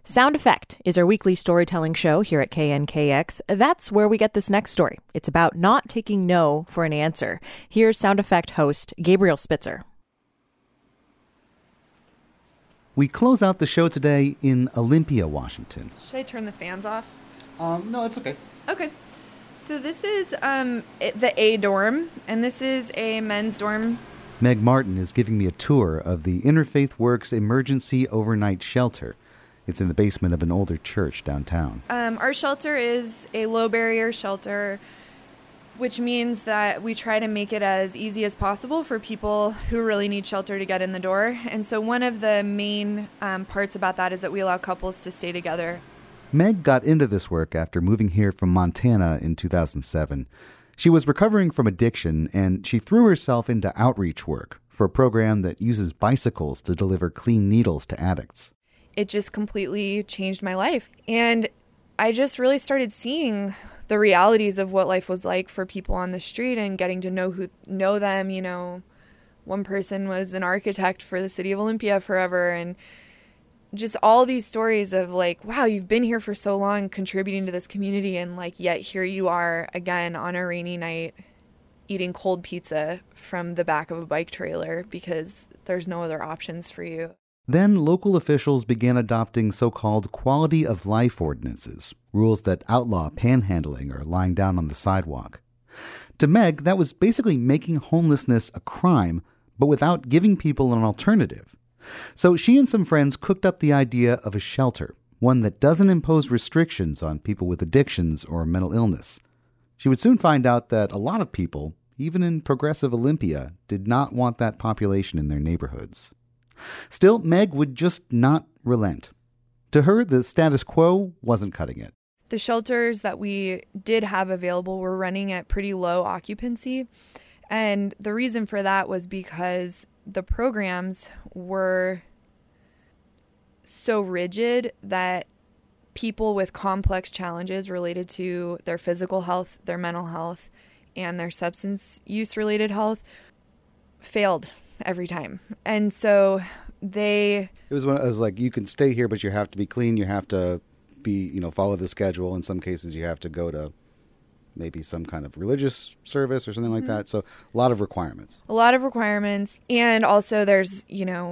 Sound Effect is our weekly storytelling show here at KNKX. That's where we get this next story. It's about not taking no for an answer. Here's Sound Effect host Gabriel Spitzer. We close out the show today in Olympia, Washington. Should I turn the fans off? No, it's okay. Okay. So this is the A dorm, and this is a men's dorm. Meg Martin is giving me a tour of the Interfaith Works Emergency Overnight Shelter. It's in the basement of an older church downtown. Our shelter is a low-barrier shelter, which means that we try to make it as easy as possible for people who really need shelter to get in the door. And so one of the main parts about that is that we allow couples to stay together. Meg got into this work after moving here from Montana in 2007. She was recovering from addiction, and she threw herself into outreach work for a program that uses bicycles to deliver clean needles to addicts. It just completely changed my life. And I just really started seeing the realities of what life was like for people on the street and getting to know them. You know, one person was an architect for the city of Olympia forever, and just all these stories of like, wow, you've been here for so long contributing to this community, and like, yet here you are again on a rainy night eating cold pizza from the back of a bike trailer because there's no other options for you. Then local officials began adopting so-called quality of life ordinances, rules that outlaw panhandling or lying down on the sidewalk. To Meg, that was basically making homelessness a crime, but without giving people an alternative. So she and some friends cooked up the idea of a shelter, one that doesn't impose restrictions on people with addictions or mental illness. She would soon find out that a lot of people, even in progressive Olympia, did not want that population in their neighborhoods. Still, Meg would just not relent. To her, the status quo wasn't cutting it. The shelters that we did have available were running at pretty low occupancy. And the reason for that was because the programs were so rigid that people with complex challenges related to their physical health, their mental health, and their substance use related health failed every time. And so it was like, you can stay here, but you have to be clean. You have to be, follow the schedule. In some cases, you have to go to maybe some kind of religious service or something like that. So a lot of requirements. And also there's,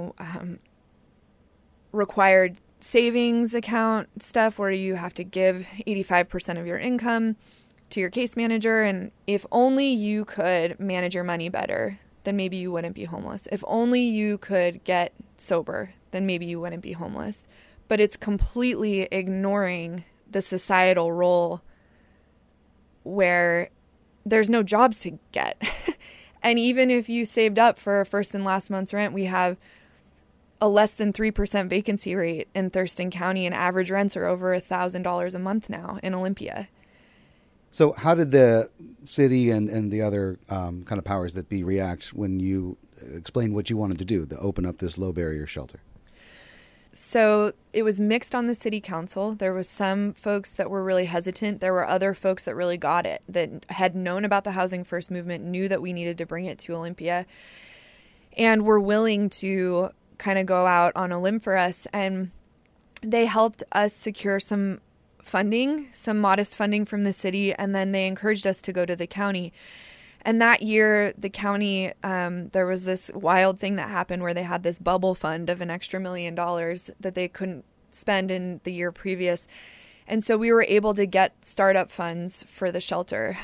required savings account stuff where you have to give 85% of your income to your case manager. And if only you could manage your money better, then maybe you wouldn't be homeless. If only you could get sober, then maybe you wouldn't be homeless. But it's completely ignoring the societal role where there's no jobs to get. And even if you saved up for first and last month's rent, we have a less than 3% vacancy rate in Thurston County, and average rents are over $1,000 a month now in Olympia. So how did the city and the other kind of powers that be react when you explained what you wanted to do, to open up this low-barrier shelter? So it was mixed on the city council. There was some folks that were really hesitant. There were other folks that really got it, that had known about the Housing First movement, knew that we needed to bring it to Olympia, and were willing to kind of go out on a limb for us. And they helped us secure some funding, some modest funding from the city, and then they encouraged us to go to the county. And that year, the county, there was this wild thing that happened where they had this bubble fund of an extra $1 million that they couldn't spend in the year previous. And so we were able to get startup funds for the shelter.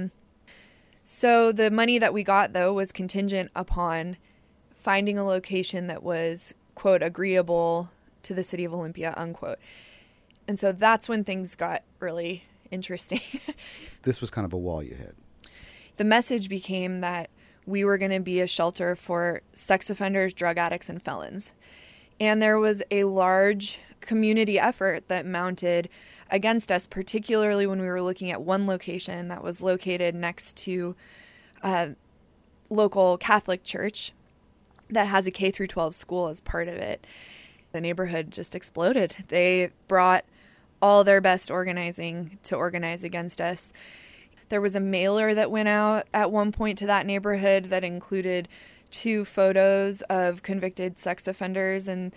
So the money that we got, though, was contingent upon finding a location that was, quote, agreeable to the city of Olympia, unquote. And so that's when things got really interesting. This was kind of a wall you hit. The message became that we were going to be a shelter for sex offenders, drug addicts, and felons. And there was a large community effort that mounted against us, particularly when we were looking at one location that was located next to a local Catholic church that has a K through 12 school as part of it. The neighborhood just exploded. They brought all their best organizing to organize against us. There was a mailer that went out at one point to that neighborhood that included 2 photos of convicted sex offenders, and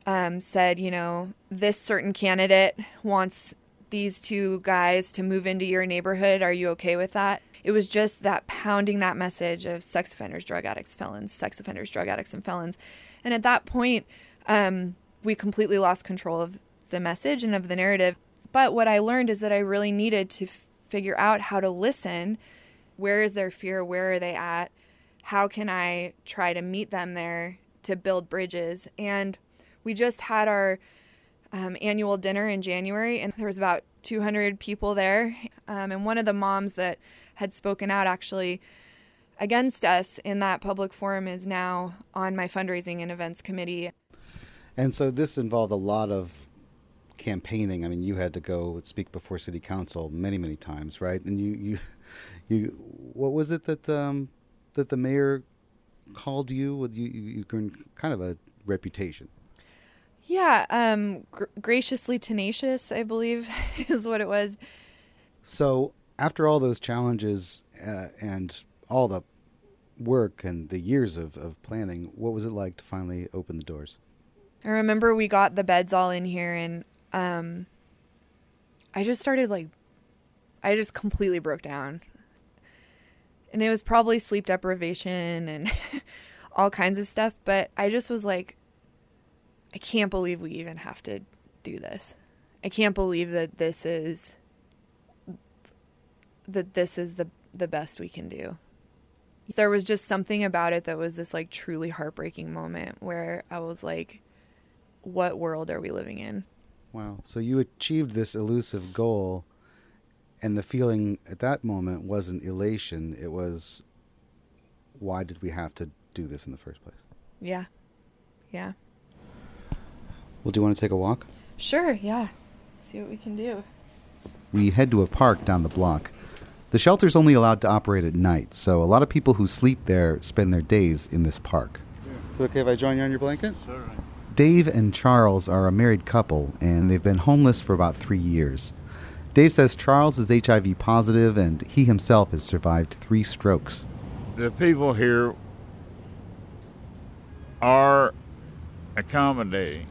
said, this certain candidate wants these two guys to move into your neighborhood. Are you okay with that? It was just that pounding that message of sex offenders, drug addicts, felons, sex offenders, drug addicts, and felons. And at that point, we completely lost control of the message and of the narrative. But what I learned is that I really needed to figure out how to listen. Where is their fear? Where are they at? How can I try to meet them there to build bridges? And we just had our annual dinner in January, and there was about 200 people there. And one of the moms that had spoken out actually against us in that public forum is now on my fundraising and events committee. And so this involved a lot of campaigning. I mean, you had to go speak before city council many, many times, right? And you what was it that that the mayor called you? You earned kind of a reputation. Yeah, graciously tenacious, I believe, is what it was. So after all those challenges and all the work and the years of planning, what was it like to finally open the doors? I remember we got the beds all in here, and I just started I just completely broke down. And it was probably sleep deprivation and all kinds of stuff, but I just was like, I can't believe we even have to do this. I can't believe that this is the best we can do. There was just something about it that was this truly heartbreaking moment where I was like, what world are we living in? Wow. So you achieved this elusive goal, and the feeling at that moment wasn't elation. It was, why did we have to do this in the first place? Yeah. Yeah. Well, do you want to take a walk? Sure, yeah. See what we can do. We head to a park down the block. The shelter's only allowed to operate at night, so a lot of people who sleep there spend their days in this park. Yeah. Is it okay if I join you on your blanket? Certainly. Dave and Charles are a married couple, and they've been homeless for about 3 years. Dave says Charles is HIV positive, and he himself has survived 3 strokes. The people here are accommodating,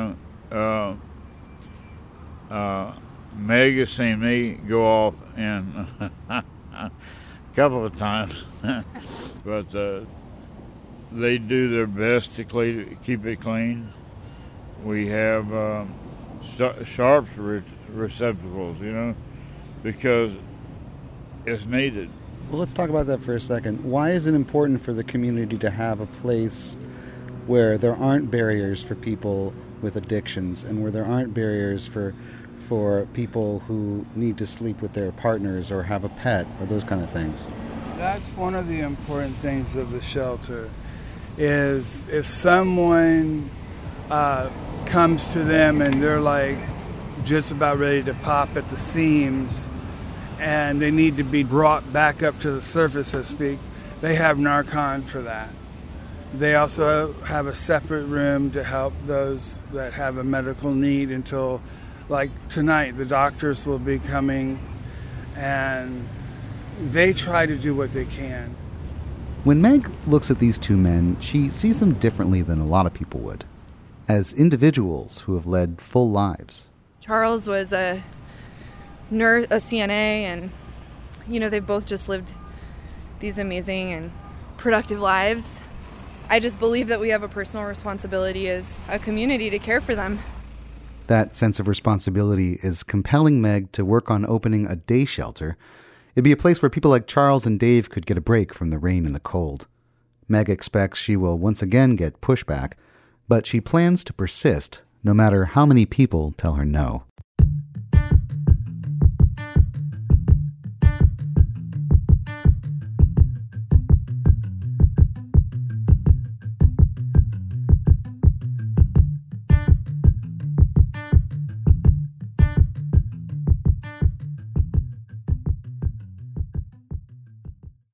Meg has seen me go off in a couple of times, but they do their best to keep it clean. We have sharps receptacles, because it's needed. Well, let's talk about that for a second. Why is it important for the community to have a place where there aren't barriers for people with addictions and where there aren't barriers for people who need to sleep with their partners or have a pet or those kind of things? That's one of the important things of the shelter, is if someone comes to them and they're just about ready to pop at the seams and they need to be brought back up to the surface, so to speak, they have Narcan for that. They also have a separate room to help those that have a medical need until, tonight, the doctors will be coming, and they try to do what they can. When Meg looks at these 2 men, she sees them differently than a lot of people would, as individuals who have led full lives. Charles was a nurse, a CNA, and, they've both just lived these amazing and productive lives. I just believe that we have a personal responsibility as a community to care for them. That sense of responsibility is compelling Meg to work on opening a day shelter. It'd be a place where people like Charles and Dave could get a break from the rain and the cold. Meg expects she will once again get pushback, but she plans to persist no matter how many people tell her no.